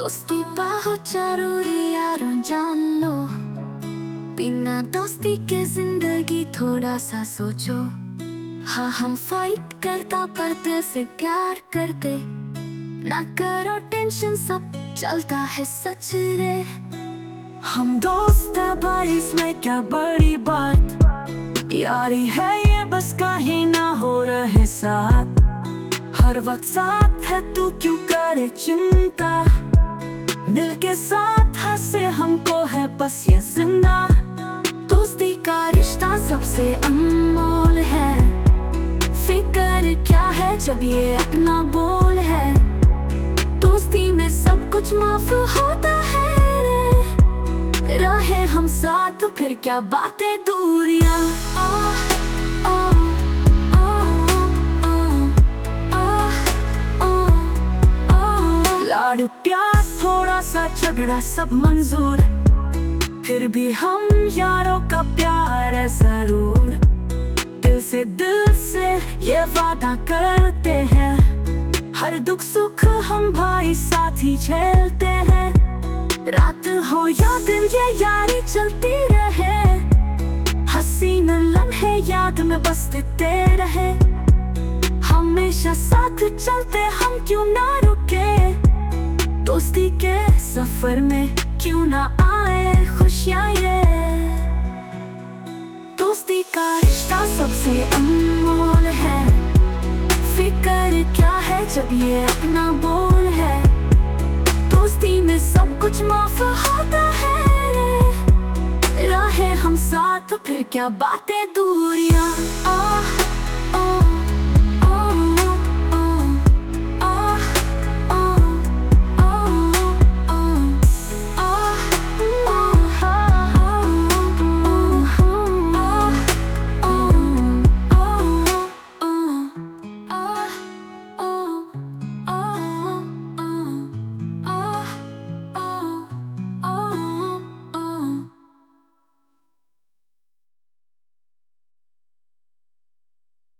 दोस्ती बहुत जरूरी यारों जान लो। बिना दोस्ती के जिंदगी थोड़ा सा सोचो। हाँ हम फाइट करता पर दिल से प्यार करते। ना करो टेंशन सब चलता है सच रे। हम दोस्त है भाई इसमें क्या बड़ी बात। यारी है ये बस कहीं ना हो रहे साथ। हर वक्त साथ है तू क्यों करे चिंता। दिल के साथ हंसे हमको है बस ये जिंदा। दोस्ती का रिश्ता सबसे अनमोल है। फिक्र क्या है जब ये अपना बोल है। दोस्ती में सब कुछ माफ होता है रे। रहे हम साथ फिर क्या बातें दूरियां। लाड प्यार थोड़ा सा झगड़ा सब मंजूर। फिर भी हम यारों का प्यार है जरूर। दिल से ये वादा करते हैं। हर दुख सुख हम भाई साथ ही झेलते हैं। रात हो या दिन ये यारी चलती रहे। हसीन लम्हे याद में बसते रहे। हमेशा साथ चलते हम क्यों ना रुके। दोस्ती के सफर में क्यों ना आए खुशियाँ ये। दोस्ती का रिश्ता सबसे अनमोल है। फिक्र क्या है जब ये अपना बोल है। दोस्ती में सब कुछ माफ होता है रे। रहे हम साथ फिर क्या बातें दूरियां।